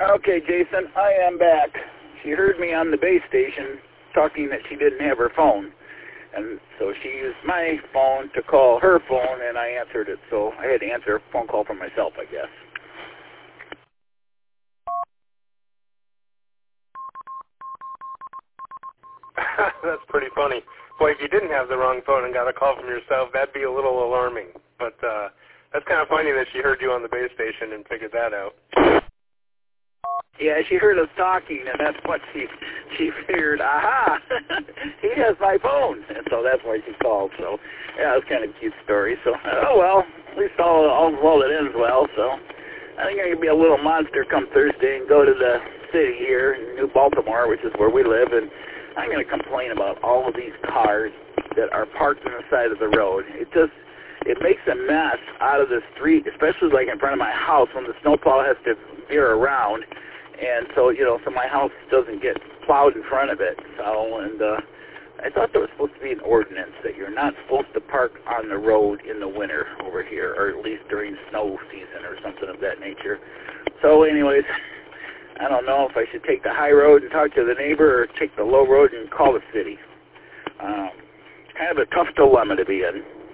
Okay, Jason, I am back. She heard me on the base station talking that she didn't have her phone. And so she used my phone to call her phone, and I answered it. So I had to answer a phone call from myself, I guess. That's pretty funny. Boy, if you didn't have the wrong phone and got a call from yourself, that'd be a little alarming. But that's kind of funny that she heard you on the base station and figured that out. Yeah, she heard us talking, and that's what she figured, aha, he has my phone. And so that's why she called. So, yeah, it was kind of a cute story. So, oh, well, at least all well that ends well. So I think I'm going to be a little monster come Thursday and go to the city here in New Baltimore, which is where we live, and I'm going to complain about all of these cars that are parked on the side of the road. It makes a mess out of the street, especially like in front of my house when the snowplow has to veer around. And so, so my house doesn't get plowed in front of it. So, and I thought there was supposed to be an ordinance that you're not supposed to park on the road in the winter over here, or at least during snow season or something of that nature. So anyways, I don't know if I should take the high road and talk to the neighbor or take the low road and call the city. Kind of a tough dilemma to be in.